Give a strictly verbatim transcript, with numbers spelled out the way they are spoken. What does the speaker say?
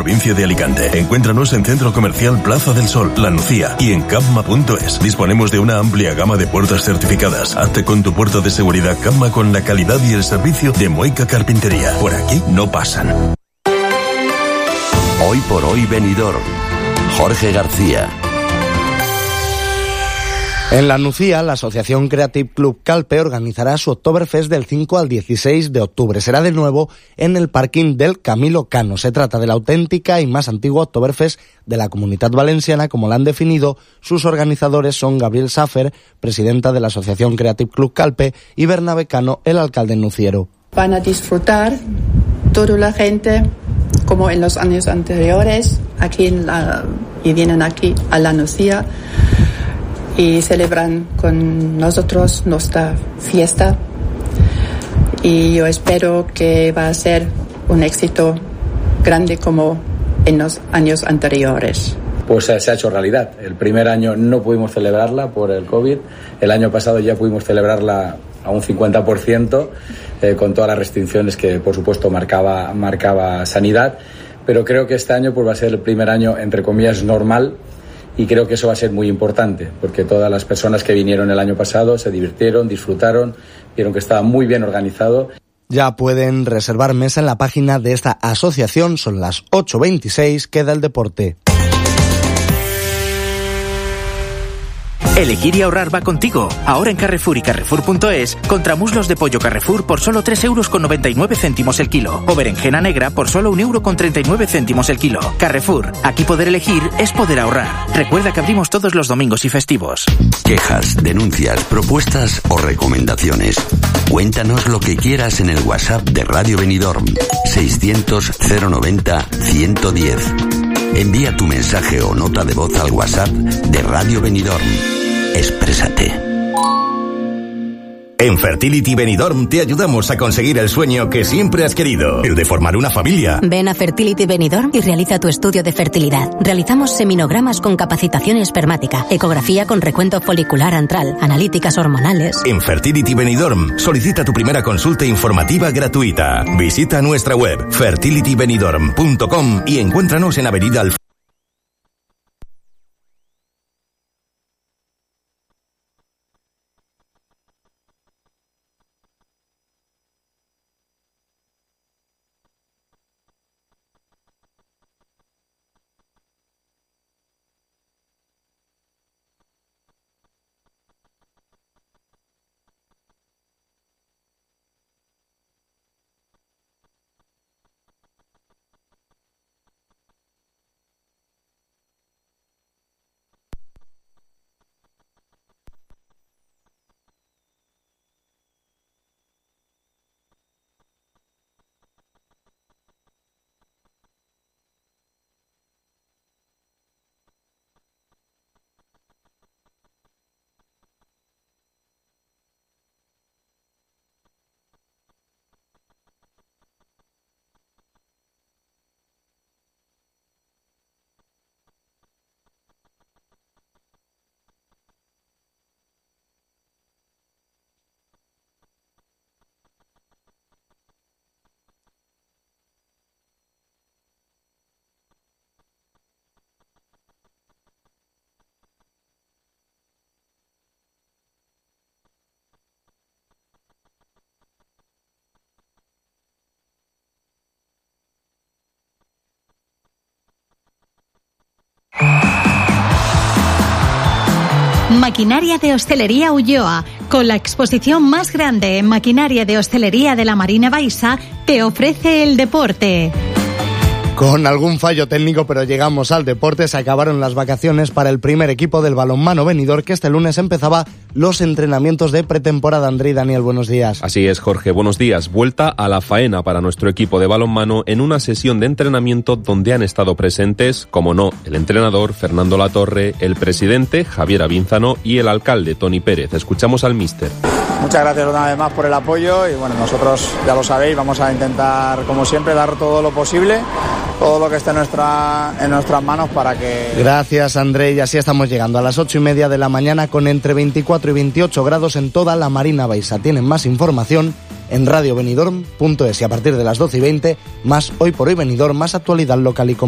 provincia de Alicante. Encuéntranos en Centro Comercial Plaza del Sol, La Nucía y en capma punto es. Disponemos de una amplia gama de puertas certificadas. Hazte con tu puerta de seguridad Capma con la calidad y el servicio de Moica Carpintería. Por aquí no pasan. Hoy por hoy Benidorm. Jorge García. En La Nucía, la Asociación Creative Club Calpe organizará su Oktoberfest del cinco al dieciséis de octubre. Será de nuevo en el parking del Camilo Cano. Se trata de la auténtica y más antigua Oktoberfest de la Comunitat Valenciana, como la han definido. Sus organizadores son Gabriel Safer, presidenta de la Asociación Creative Club Calpe, y Bernabé Cano, el alcalde nuciero. Van a disfrutar toda la gente, como en los años anteriores, aquí en la, y vienen aquí a La Nucía y celebran con nosotros nuestra fiesta, y yo espero que va a ser un éxito grande como en los años anteriores. Pues se ha hecho realidad. El primer año no pudimos celebrarla por el COVID, el año pasado ya pudimos celebrarla a un cincuenta por ciento, eh, con todas las restricciones que por supuesto marcaba, marcaba sanidad, pero creo que este año pues va a ser el primer año entre comillas normal. Y creo que eso va a ser muy importante, porque todas las personas que vinieron el año pasado se divirtieron, disfrutaron, vieron que estaba muy bien organizado. Ya pueden reservar mesa en la página de esta asociación. Son las ocho veintiséis, queda el deporte. Elegir y ahorrar va contigo. Ahora en Carrefour y Carrefour punto es, contramuslos de pollo Carrefour por solo tres euros con noventa y nueve céntimos el kilo. O berenjena negra por solo un euro con treinta y nueve céntimos el kilo. Carrefour, aquí poder elegir es poder ahorrar. Recuerda que abrimos todos los domingos y festivos. Quejas, denuncias, propuestas o recomendaciones. Cuéntanos lo que quieras en el WhatsApp de Radio Benidorm. seiscientos cero noventa ciento diez. Envía tu mensaje o nota de voz al WhatsApp de Radio Benidorm. Exprésate. En Fertility Benidorm te ayudamos a conseguir el sueño que siempre has querido, el de formar una familia. Ven a Fertility Benidorm y realiza tu estudio de fertilidad. Realizamos seminogramas con capacitación espermática, ecografía con recuento folicular antral, analíticas hormonales. En Fertility Benidorm solicita tu primera consulta informativa gratuita. Visita nuestra web fertility benidorm punto com y encuéntranos en Avenida Alf. Maquinaria de Hostelería Ulloa, con la exposición más grande en maquinaria de hostelería de la Marina Baixa, te ofrece el deporte. Con algún fallo técnico, pero llegamos al deporte. Se acabaron las vacaciones para el primer equipo del balonmano Benidorm, que este lunes empezaba los entrenamientos de pretemporada. André y Daniel, buenos días. Así es, Jorge, buenos días. Vuelta a la faena para nuestro equipo de balonmano en una sesión de entrenamiento donde han estado presentes, como no, el entrenador Fernando Latorre, el presidente Javier Avínzano y el alcalde Toni Pérez. Escuchamos al míster. Muchas gracias una vez más por el apoyo y bueno, nosotros ya lo sabéis, vamos a intentar como siempre dar todo lo posible, todo lo que esté en, nuestra, en nuestras manos para que... Gracias, André, y así estamos llegando a las ocho y media de la mañana con entre veinticuatro y veintiocho grados en toda la Marina Baixa. Tienen más información en radio benidorm punto es y a partir de las doce y veinte más Hoy por Hoy Benidorm, más actualidad local y comunitaria.